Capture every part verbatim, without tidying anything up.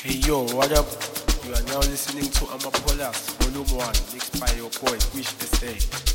Yo, what up? You are now listening to Amapolas, Volume one, mixed by your boy, Wish S A.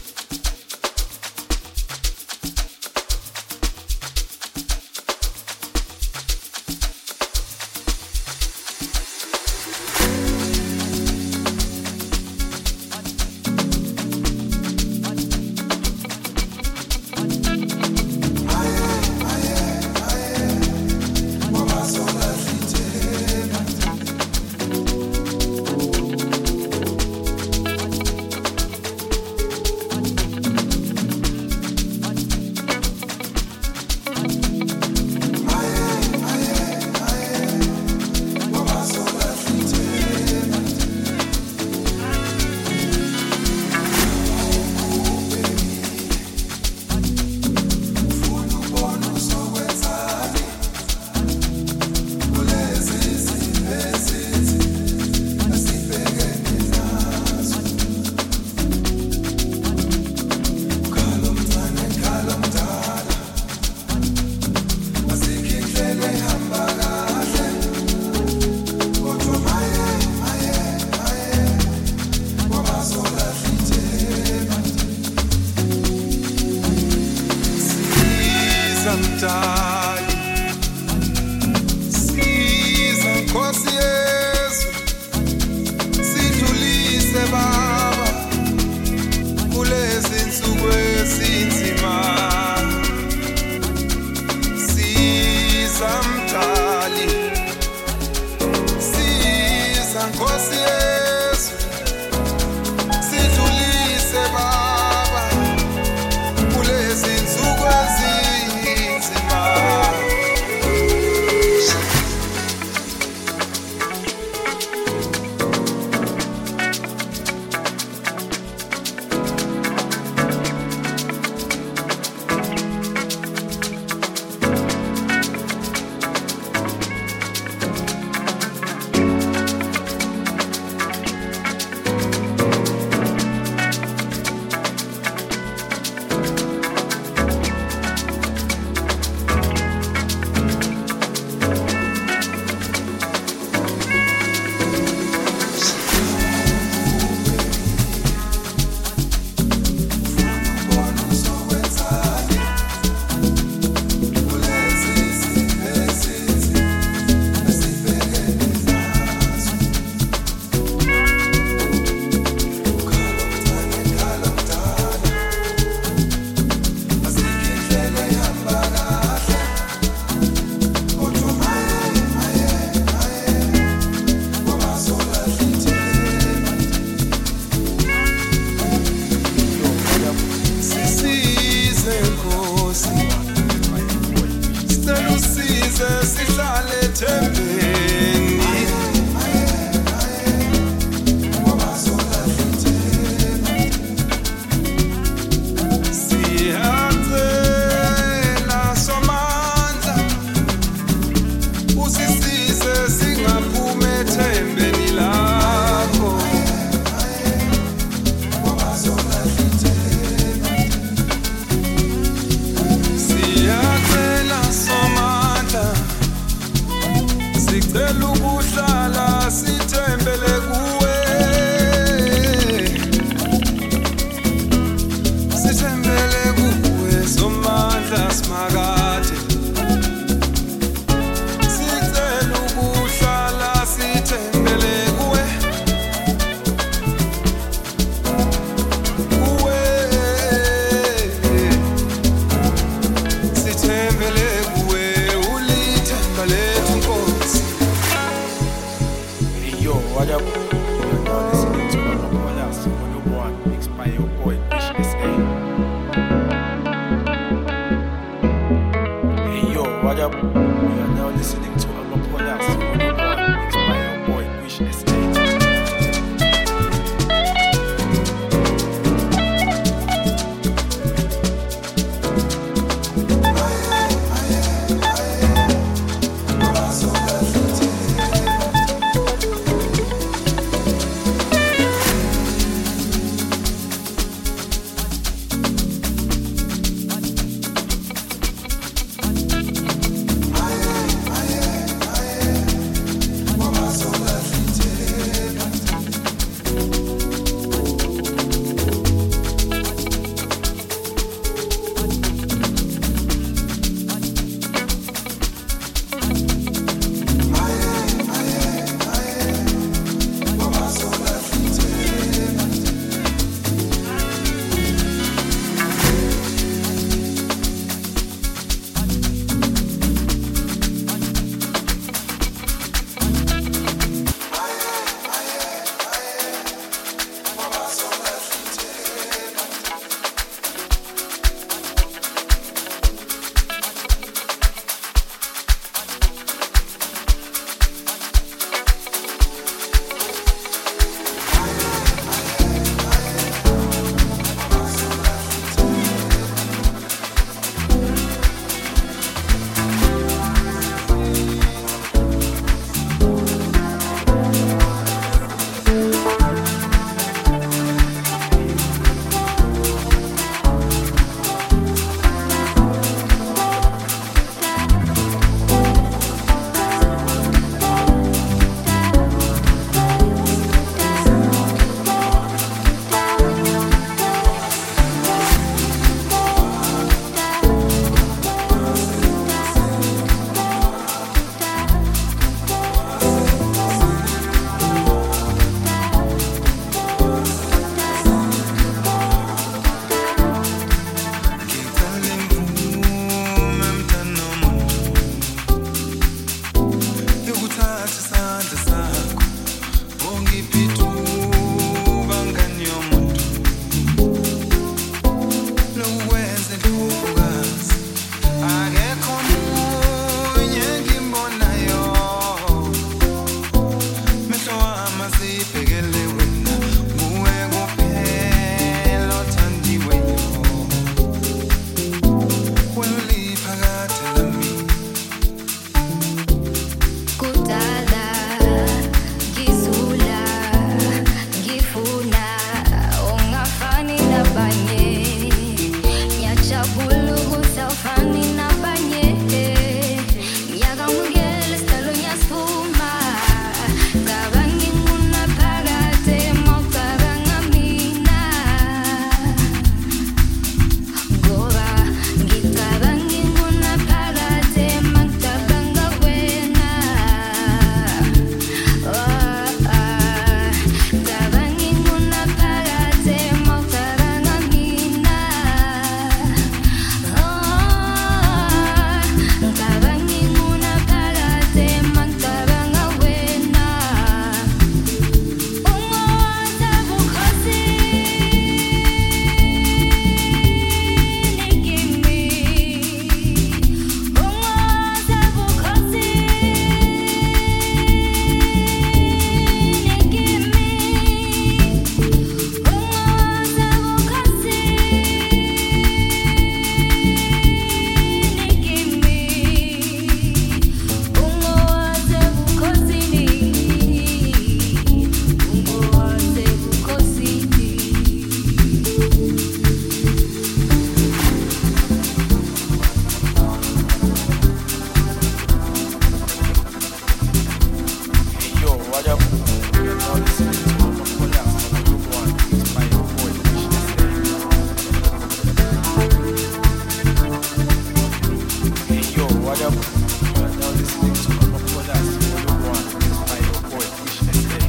up? You are now listening to Amapolas Volume one, mixed by your boy Wish Estate.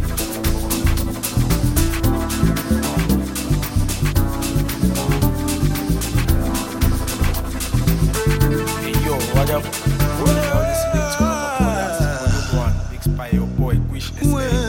Hey yo, what up? You are now listening to Amapolas Volume one, mixed by your boy Wish Estate.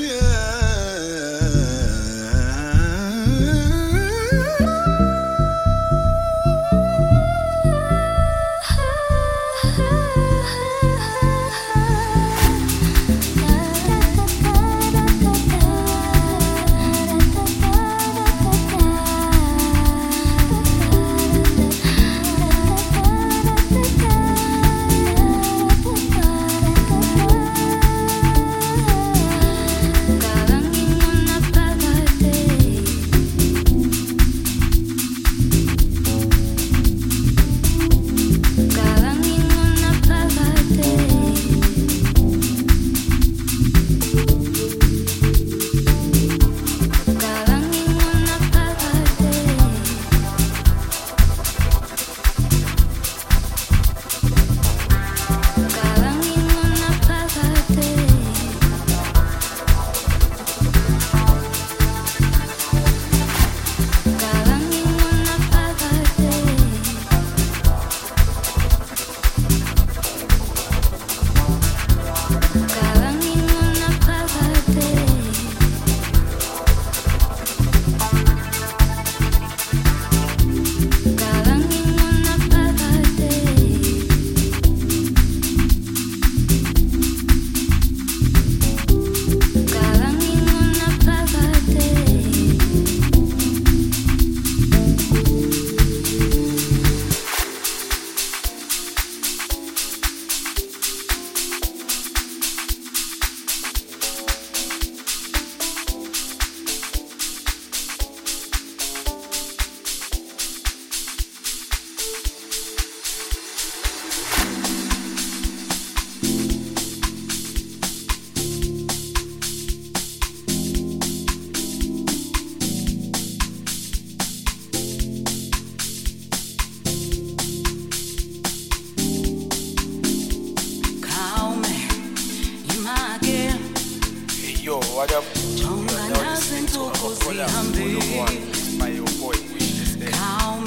Yo, what up? You are now listening to Amapolas Volume one, mixed by your boy Wish Estate.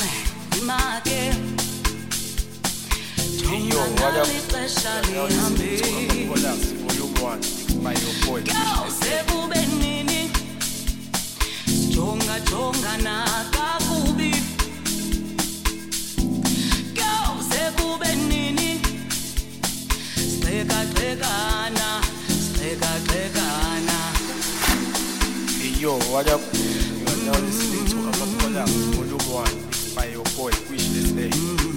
Hey yo, what up? You are now listening to Amapolas Volume one, mixed by your boy Wish Estate. Jonga jonga na kakubi Go sekube nini Seka sekana Seka sekana Hey yo, what up? You are now listening to Amapolas Volume one, mixed by your boy Wish Estate.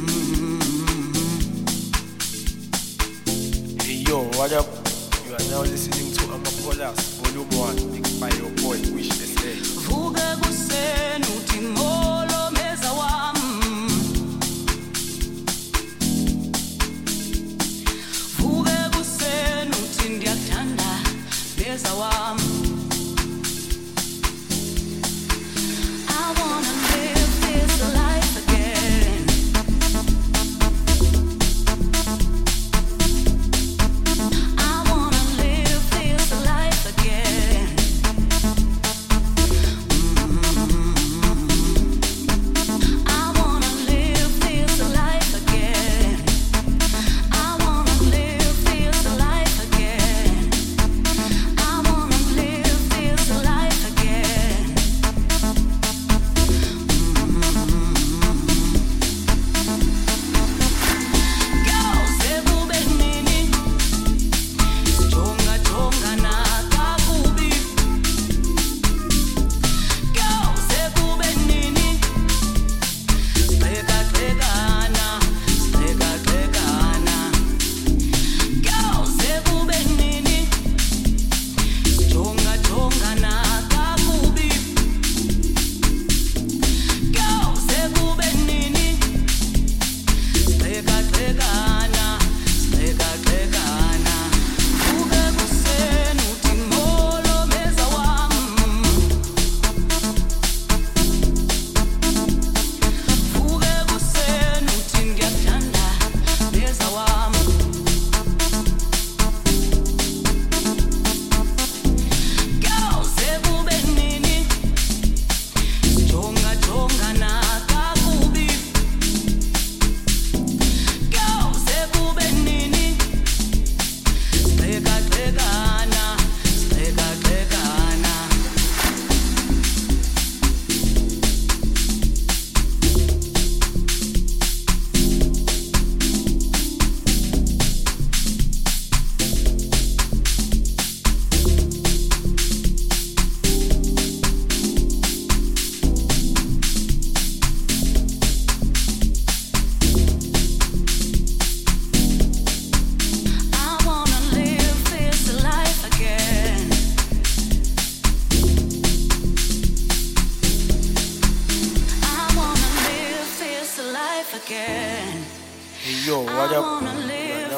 Hey yo, what up? You are now listening to Amapolas Volume one, mixed by your boy Wish Estate. Vuka kuseni uthi ngolo meza wami Vuka kuseni uthi ndiyakuthanda meza wami I wanna live this life again I wanna live this life again I wanna live this life again. I wanna live this life again. I wanna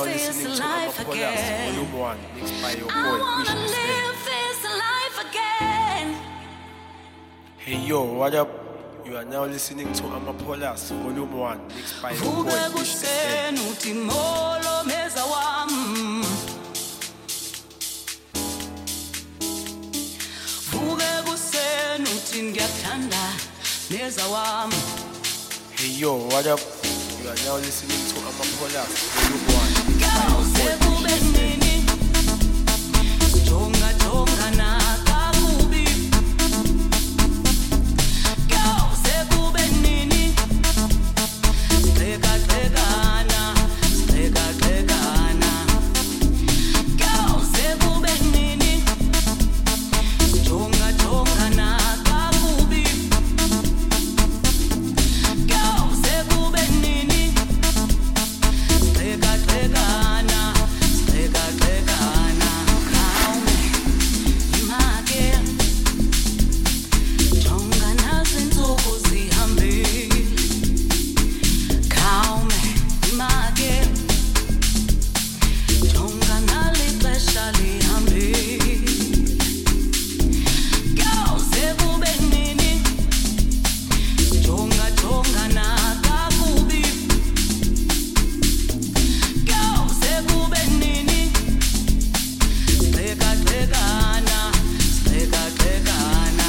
now this listening to life Amapolas again. Volume one, mixed by your I boy, wanna Wish live this life again. Hey yo, what up? You are now listening to Amapolas Volume one, mixed by your Vuke boy, Wish kuseni uthi molo meza wami. Vuke kuseni uthi ngiyakuthanda meza wami. Hey yo, what up? You are now listening to Amapolas Volume one, mixed by your boy, Sekube Wish nini jonga jonga na kakubi. Yo sekube nini seka sekana seka sekana. Yo sekube nini jonga jonga na kakubi. Yo sekube nini seka sekana seka sekana. Call me imake jonga nazinsuku zihambile. Call me imake jonga nalixesha lihambile. Yo sekube nini jonga jonga na kakubi. Yo sekube nini seka sekana seka sekana.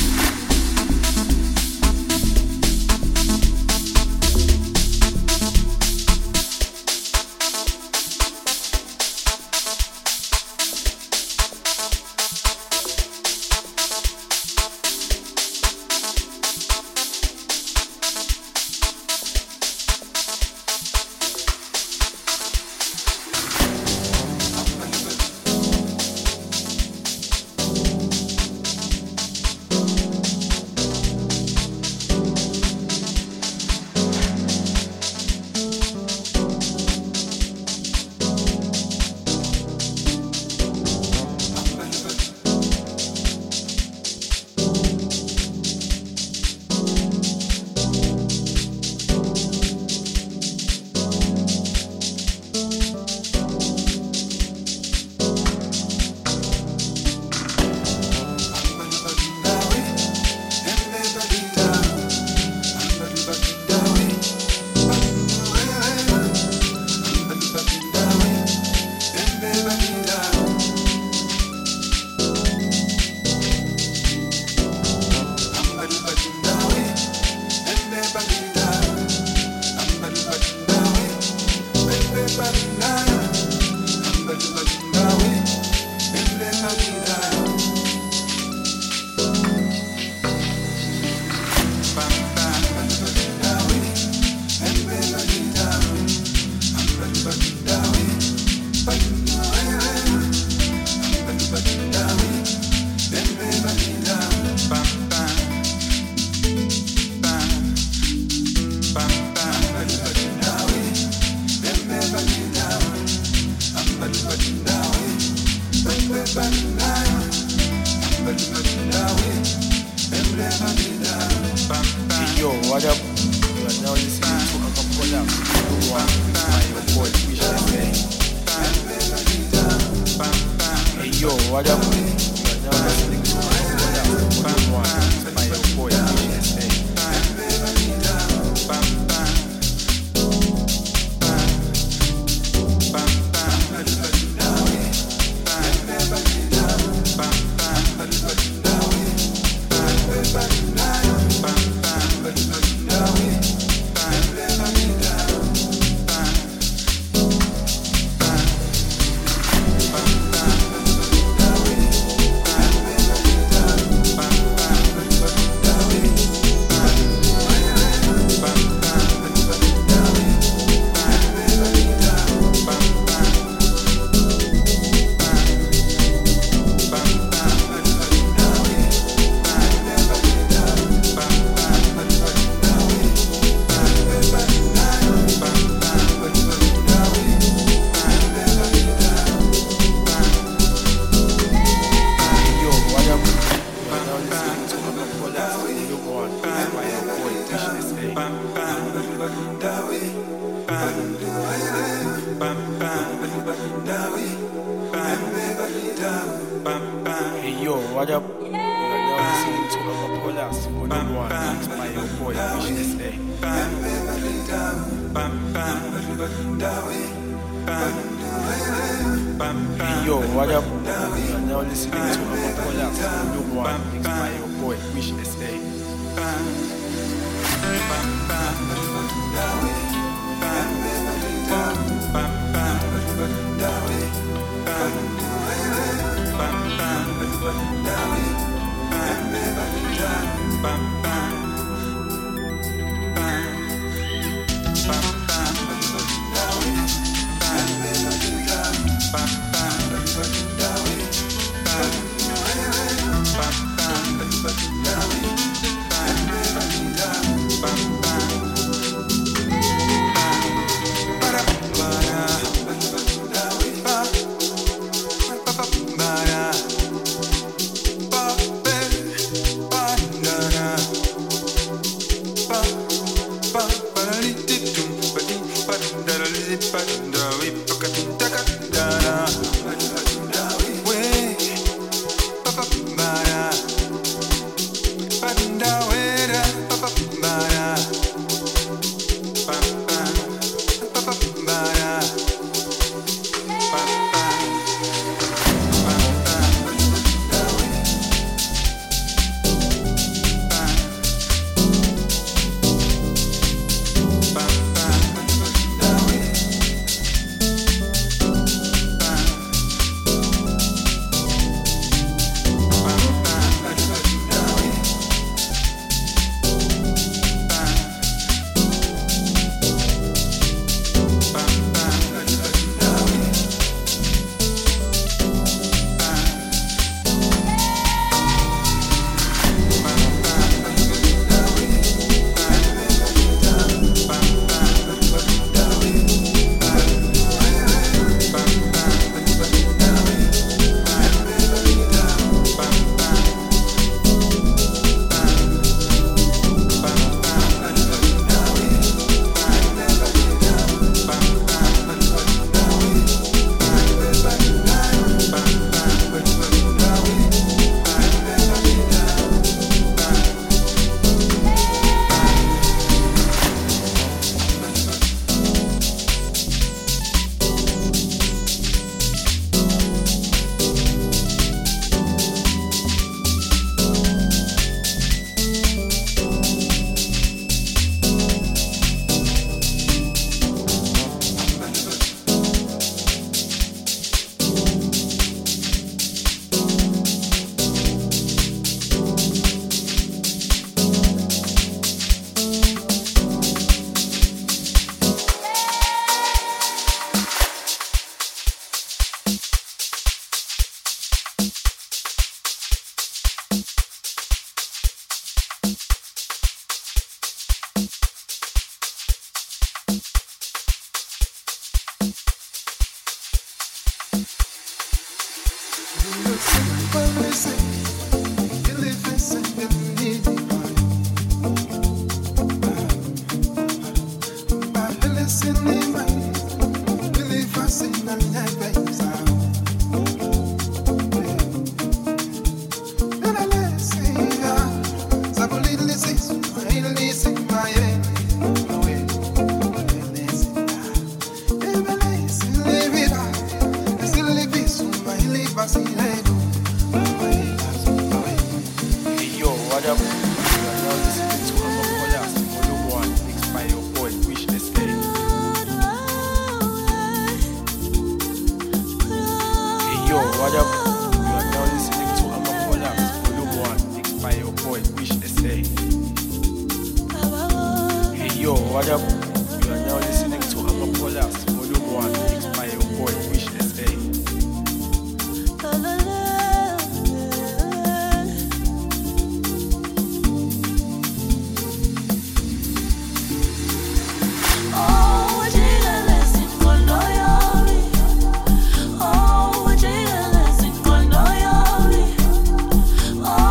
Hey yo, what up? You are now listening to Amapolas Volume one, mixed by your boy, Wish Hey yo, what up? You are now listening to Amapolas Volume one, mixed by your boy, Wish Hey yo, what up? You are now listening to Amapolas, Volume one, mixed by your boy, Wish S A. Hey yo, what up? You are now listening to Amapolas, Volume one, mixed by your boy, Wish S A.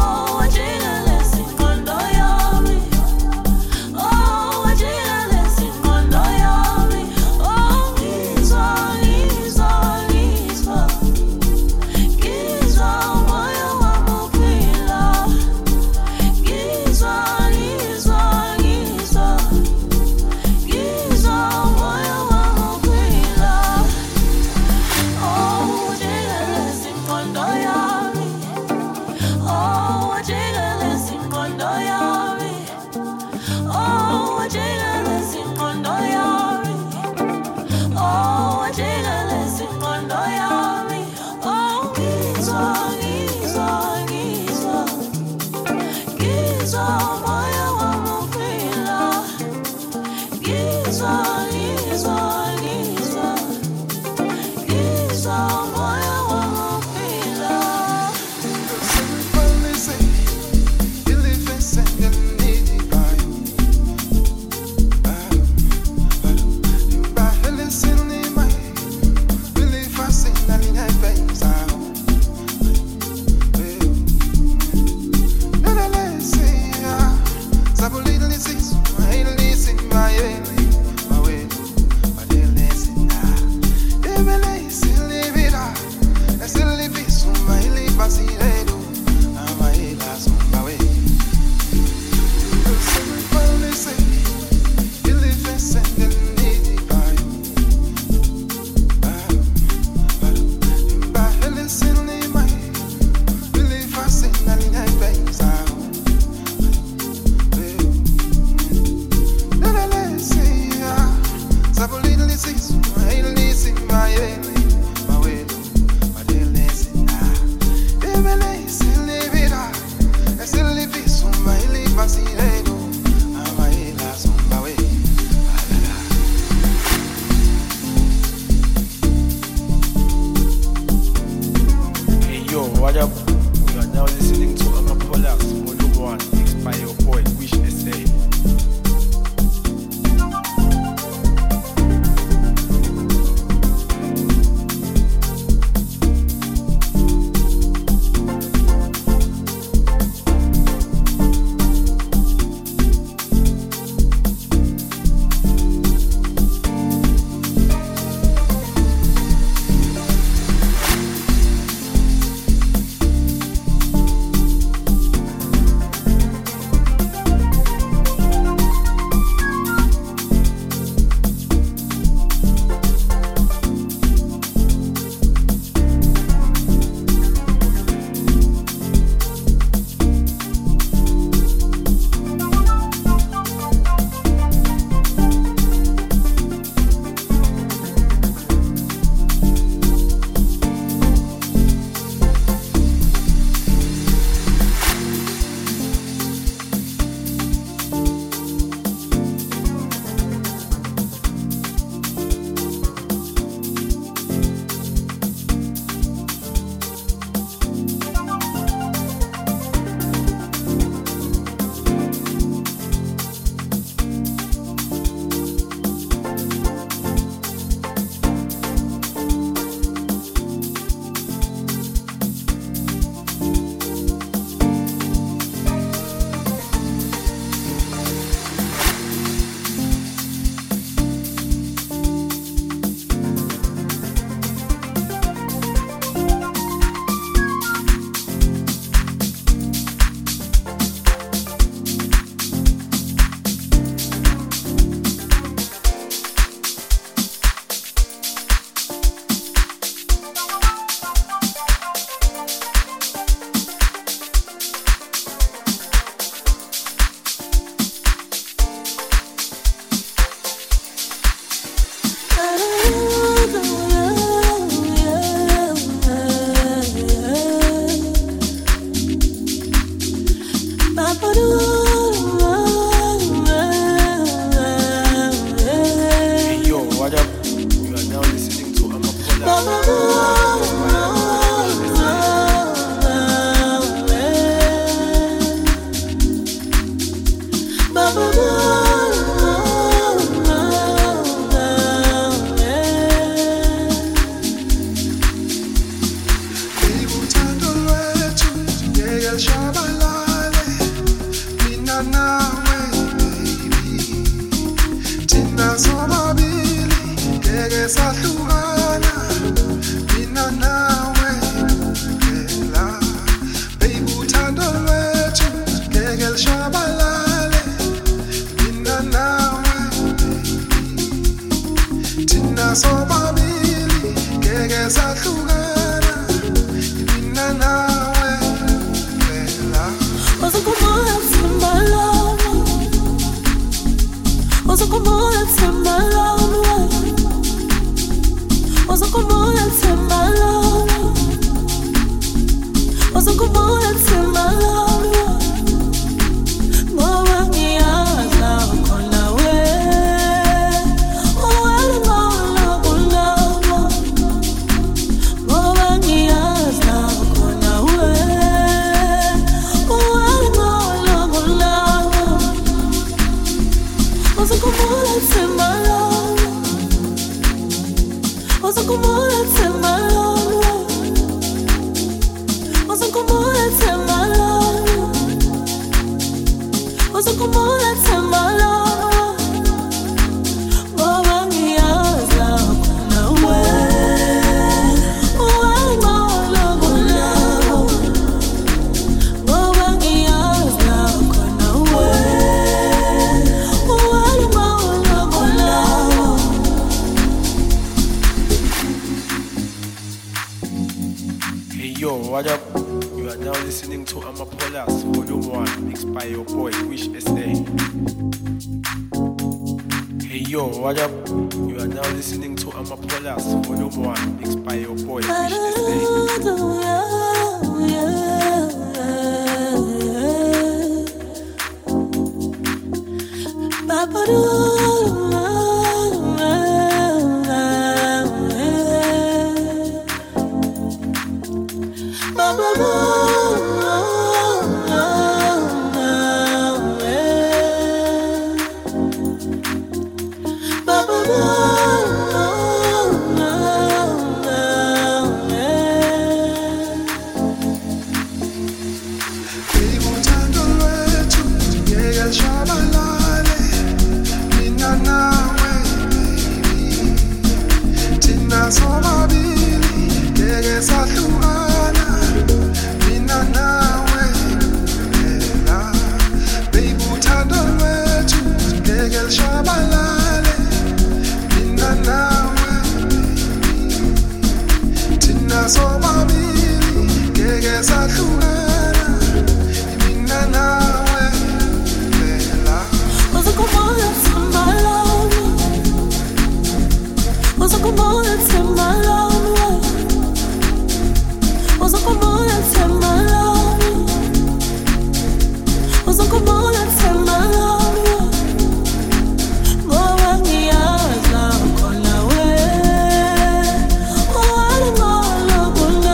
Oh, what up? You are now listening to Amapolas, Volume one, mixed by your boy, Wish S A. What up? You are now listening to Amapolas, Volume one, mixed by your boy, Wish S A. Hey yo, what up? You are now listening to Amapolas, Volume one, mixed by your boy, Wish S A. Ngoba ngiyaza khona we, oh,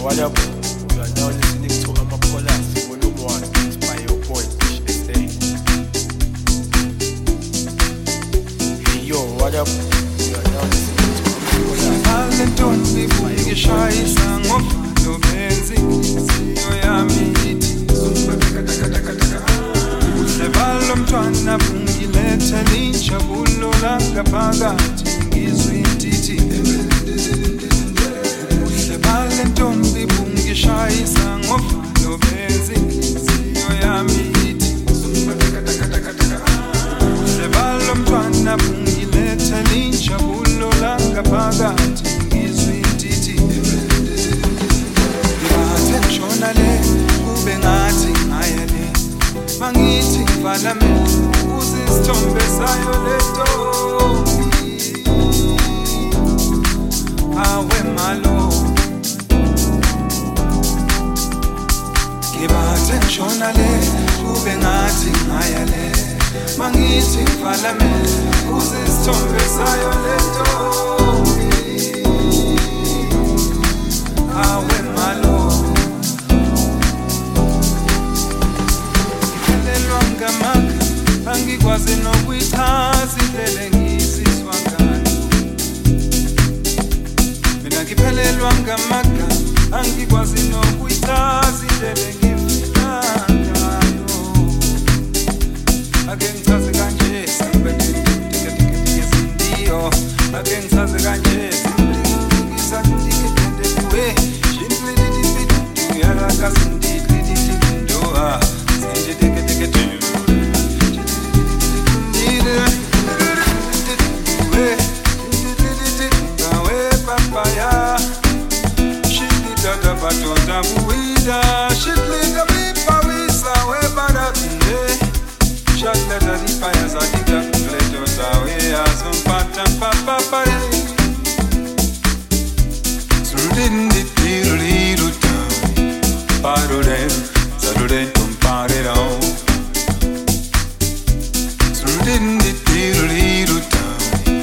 what up? You are now listening to Amapolas, Volume one, mixed by your boy, Fish S A. Hey yo, what up? You are now listening to Amapolas. Alentoni bungishayisa ngofalo benzi inhliziyo yami ithi Sebalo mntwana bungiletha injabulo langaphakathi ngizwe indithi Alentoni bungishayisa ngofalo benzi inhliziyo yami ithi Sebalo mntwana bungiletha injabulo langaphakathi ngizwe indithi Ngibathe ngishona le kube ngathi ngaya le Mangithi ngifana mina uzisithombe sayo lento Awe malo Ngibathe ngishona le kube ngathi ngaya le Mangithi ngifana mina uzisithombe sayo lento Awe malo Ngamaka angikwazi nokuyichaza indlela engizizwa ngayo Mina ngiphelelwa ngamaka angikwazi nokuyichaza indlela engifila ngayo Ake ngichaze kanje sambele ngizindiyo Ake ngichaze kanje ngisakudike tende we shintli didi yara kasindi didi ndoa sindi dike dike Batota buida, shitlita bipa wisa we baratunde. Shatleta di paya za dita kuleto za we azum patam papa pare. Surindi tiruriru tam, parudem, zarudem tum pare rao. Surindi tiruriru tam.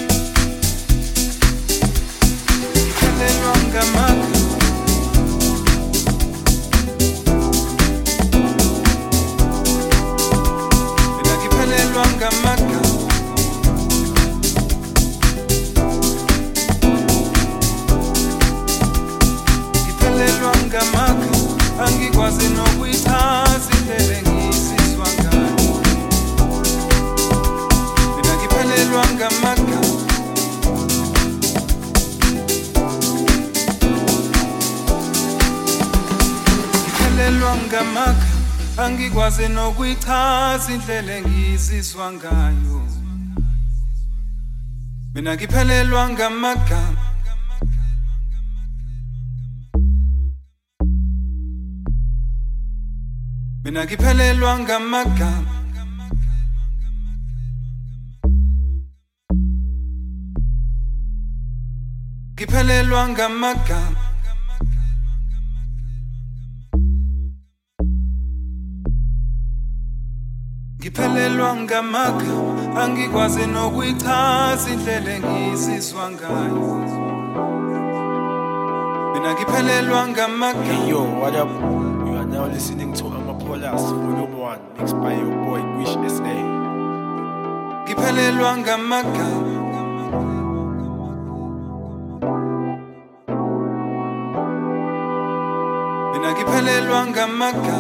Kale wanga maka. Ngamaka Ngiphelelwa ngamaka angikwazi nokuyichaza indlela engizizwa ngayo Mina ngiphelelwa ngamaka Ngiphelelwa ngamaka angikwazi nokuyichaza indlela engizizwa ngayo Mina ngiphelelwa ngamagama Mina ngiphelelwa ngamagama Ngiphelelwa ngamagama Ngiphelelwa ngamaka angikwazi nokuyichaza indlela engizizwa ngayo Mina ngiphelelwa ngamaka Hey yo, what up? You are now listening to Amapolas, Volume one, mixed by your boy, Wish S A. Ngiphelelwa ngamaka Mina ngiphelelwa ngamaka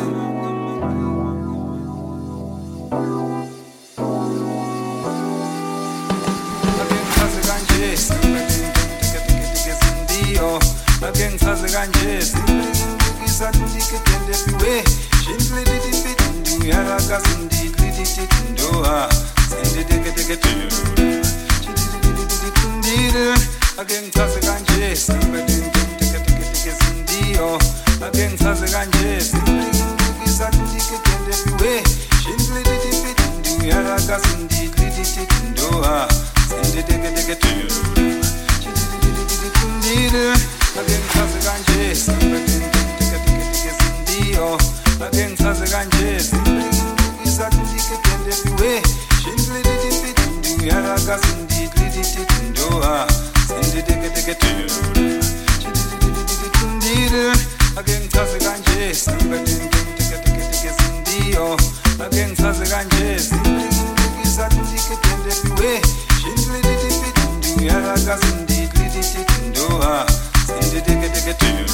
Ake ngichaze kanje singikisa ndike tende we shindle didi bidu yara kasindi didi didi ndoa sindi dike dike didi ake ngichaze kanje singikisa ndike dike dike sindiyo ake ngichaze kanje singikisa ndike tende we shindle didi bidu yara kasindi didi didi ndoa sindi dike dike didi Ake ngichaze kanje singikisa ndike dike sindiyo Ake ngichaze kanje singikisa ndike tende we shindle didi bidu yara kasindi didi didi ndoa sindi dike dike didi ake ngichaze kanje siqede ndike dike dike zindiyo ake ngichaze kanje simlingisa ndike tende piwe shindle dike dike yala kazindike dike ndoha sinde dike dike tende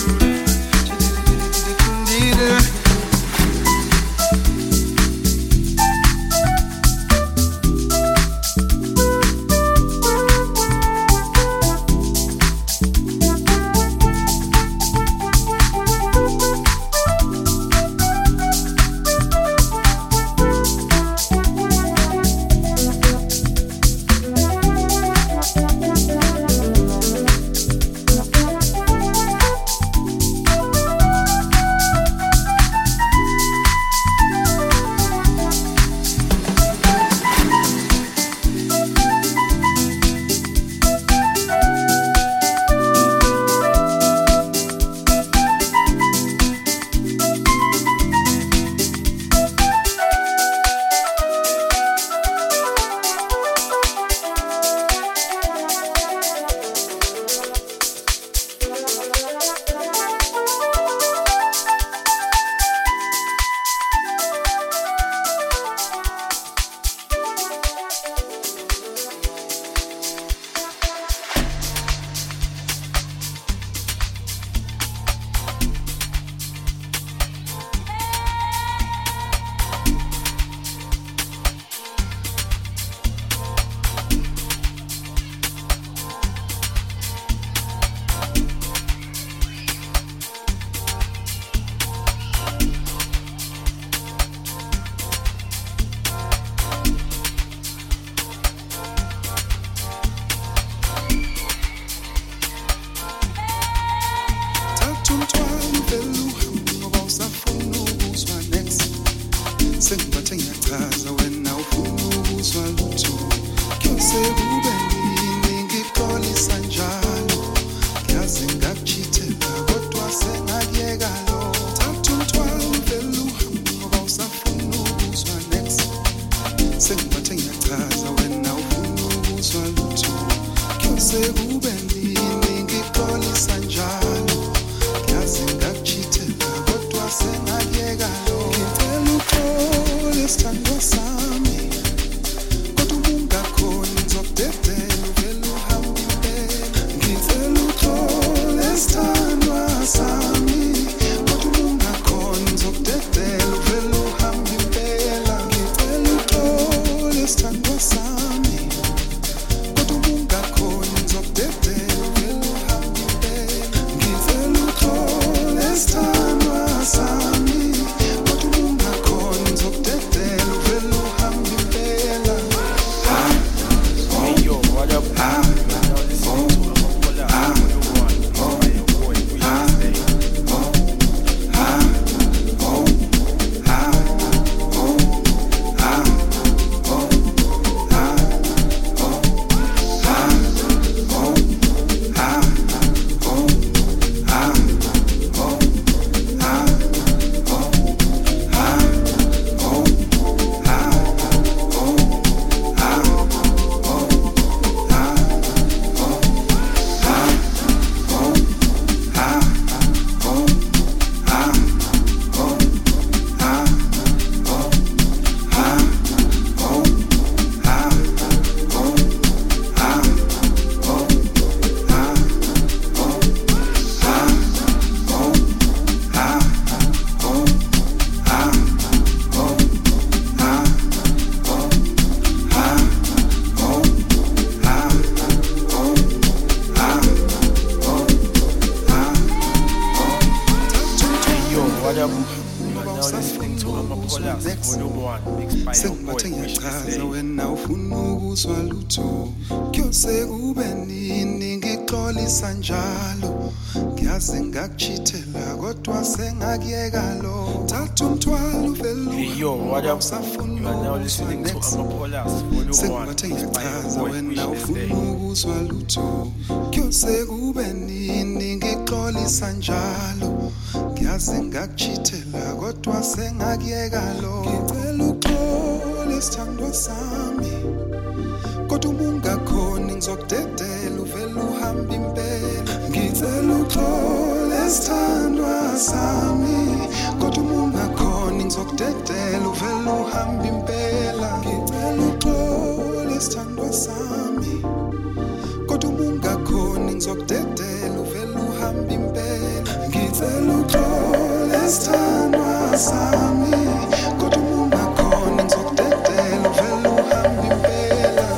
Sengibathe ngiyachaza wena ufuna ukuzwa lutho Kyose kube nini ngixolisa njalo Ngiyazi ngakuchithela kodwa sengakuyeka lo Thatha umthwalo vele Hey yo, what up? You are now listening to Amapolas Volume one. Sengibathe ngiyachaza wena ufuna ukuzwa lutho Kyose kube nini ngixolisa njalo Ngiyazi ngakuchithela kodwa sengakuyeka lo Ngicela uxole sithandwa sami Kodwa uma ungakhoni ngizokudedela uvela uhamba impela Ngicela uxole sithandwa sami kodwa ungakhona ngizokudedela uvela uhamba impela ngicela uxole sithandwa sami kodwa ungakhona ngizokudedela uvela uhamba impela ngicela uxole sithandwa sami kodwa ungakhona ngizokudedela uvela uhamba impela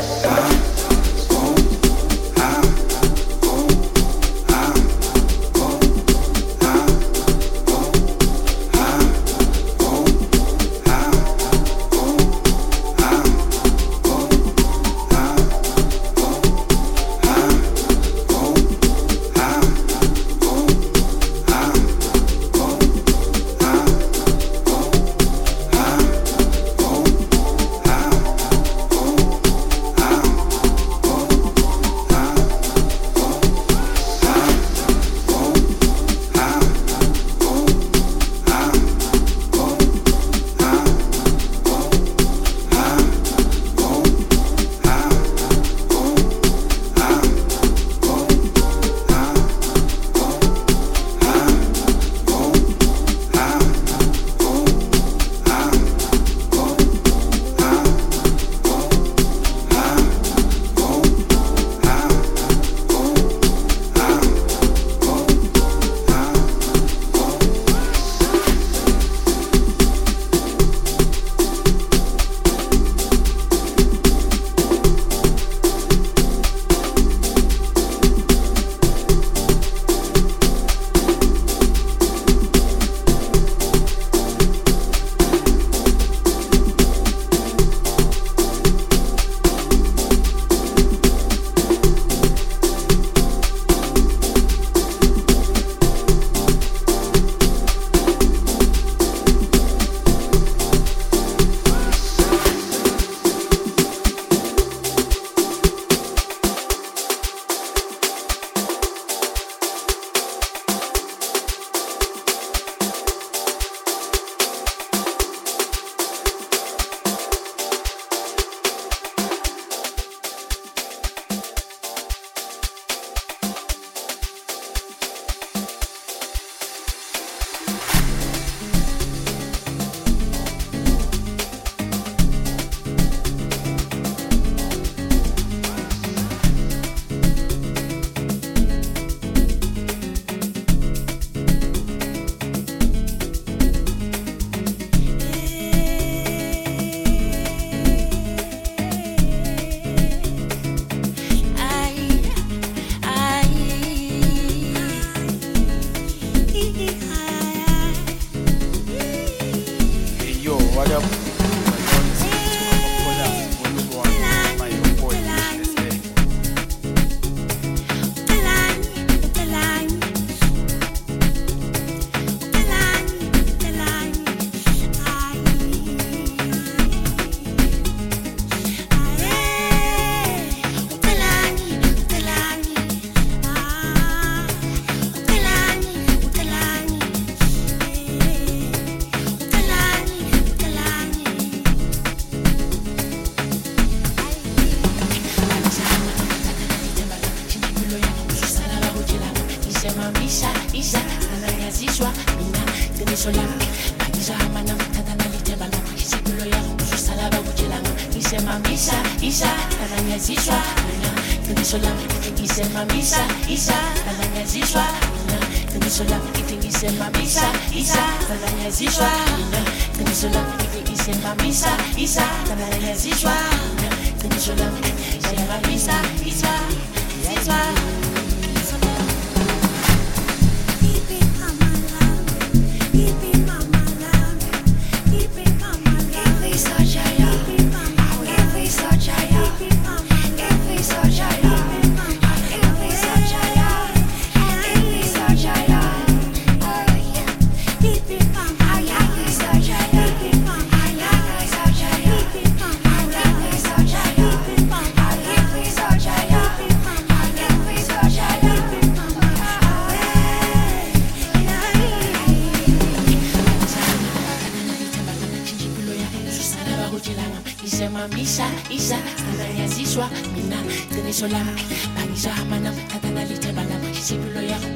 Isha, Isha, ananyazishwa mina qinisho lami bangishahama nam thatha nalithe bala isibulo yakho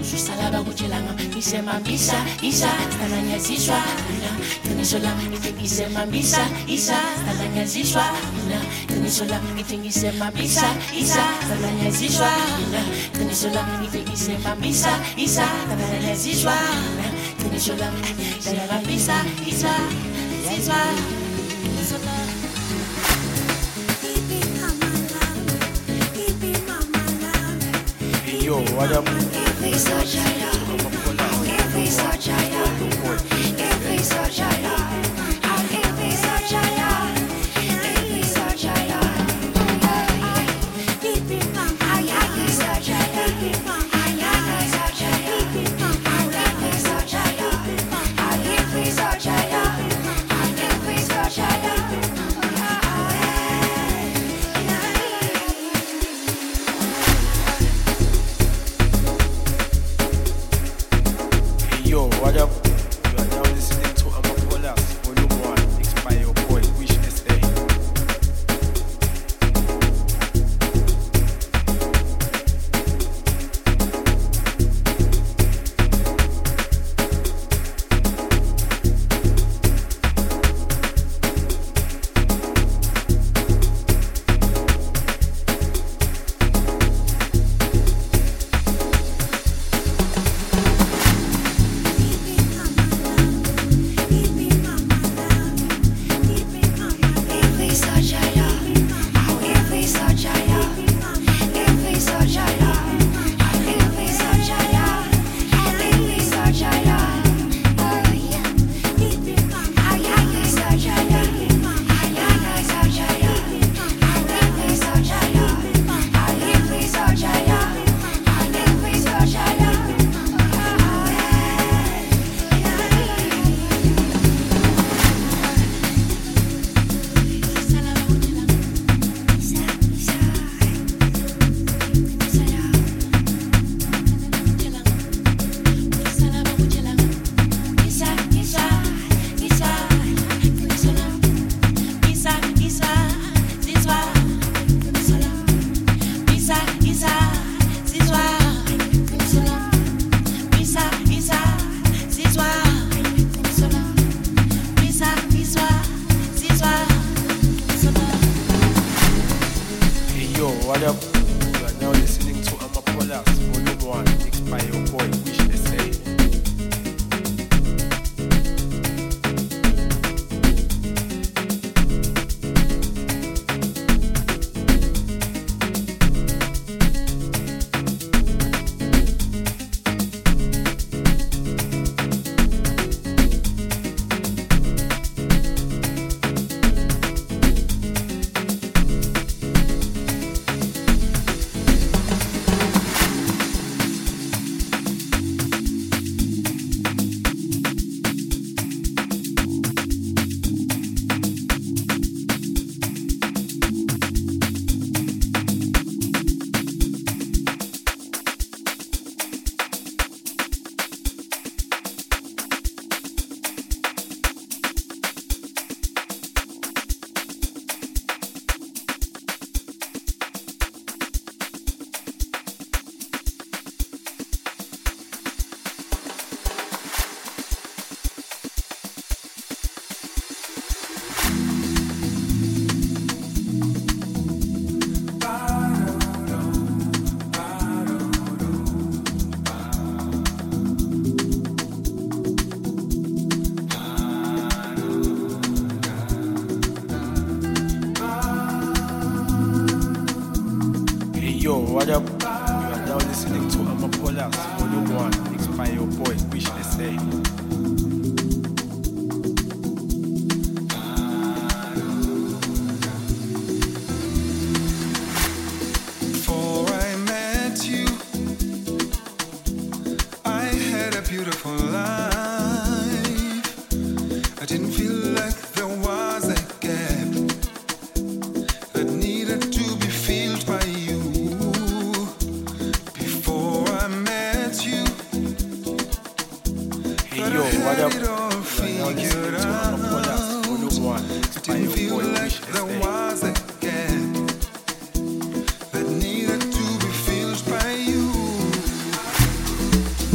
Salaba kuchelanga isema mbisa isa tananyazishwa na kunisola ngitingisema mbisa isa tananyazishwa na kunisola ngitingisema mbisa isa tananyazishwa na kunisola ngitingisema mbisa isa tananyazishwa na kunisola ngitingisema mbisa isa isa Yo, what up? Every such a love, every such a love, every such a love, every such a love, every such a love. Keep it from I am such a love, I am such a love, every such a love, every such a love, every such a love. Yo, what up? You are now listening to Amapolas, Volume one, mixed by your boy, Wish S A. What up? You are now listening to Amapolas, Volume one, mixed by your boy, Wish S A. Yo, what up? You are now listening to Amapolas, Volume one, mixed by your boy, Wish S A. Beautiful life. I didn't feel like there was a gap that needed to be filled by you. Before I met you, Hey yo, what up? You are now listening to Amapolas, Volume one, mixed by your boy, Wish S there A. was a gap that needed to be filled by you.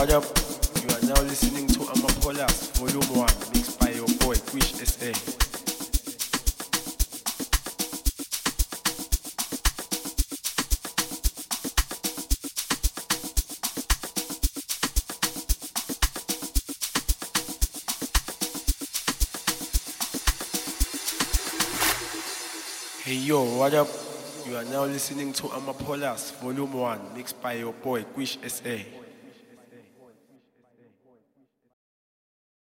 what up? You are now listening to Amapolas, Volume one, mixed by your boy, Quish S A. Hey yo, what up? You are now listening to Amapolas, Volume one, mixed by your boy, Quish S A.